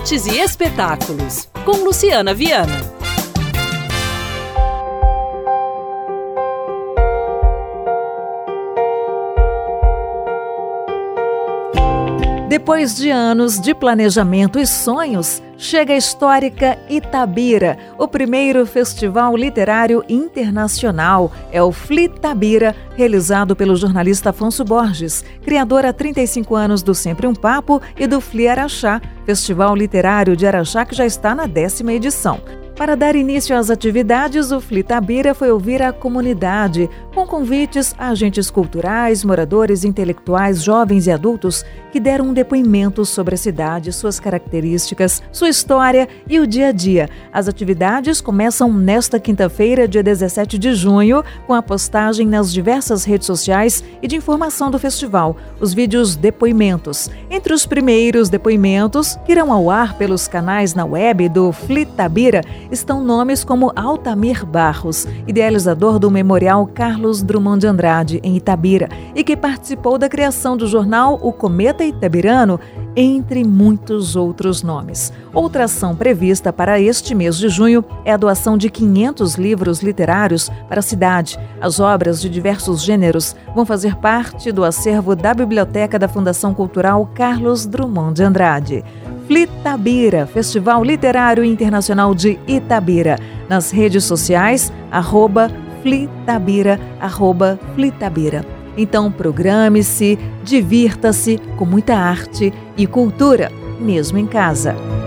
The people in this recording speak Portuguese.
Artes e espetáculos, com Luciana Viana. Depois de anos de planejamento e sonhos, chega a histórica Itabira, o primeiro festival literário internacional. É o Flitabira, realizado pelo jornalista Afonso Borges, criador há 35 anos do Sempre um Papo e do Fli Araxá, festival literário de Araxá que já está na 10ª edição. Para dar início às atividades, o Flitabira foi ouvir a comunidade, com convites a agentes culturais, moradores, intelectuais, jovens e adultos que deram um depoimento sobre a cidade, suas características, sua história e o dia a dia. As atividades começam nesta quinta-feira, dia 17 de junho, com a postagem nas diversas redes sociais e de informação do festival, os vídeos depoimentos. Entre os primeiros depoimentos, que irão ao ar pelos canais na web do Flitabira, estão nomes como Altamir Barros, idealizador do Memorial Carlos Drummond de Andrade, em Itabira, e que participou da criação do jornal O Cometa Itabirano, entre muitos outros nomes. Outra ação prevista para este mês de junho é a doação de 500 livros literários para a cidade. As obras de diversos gêneros vão fazer parte do acervo da Biblioteca da Fundação Cultural Carlos Drummond de Andrade. Flitabira, Festival Literário Internacional de Itabira. Nas redes sociais, @Flitabira, @Flitabira. Então programe-se, divirta-se com muita arte e cultura, mesmo em casa.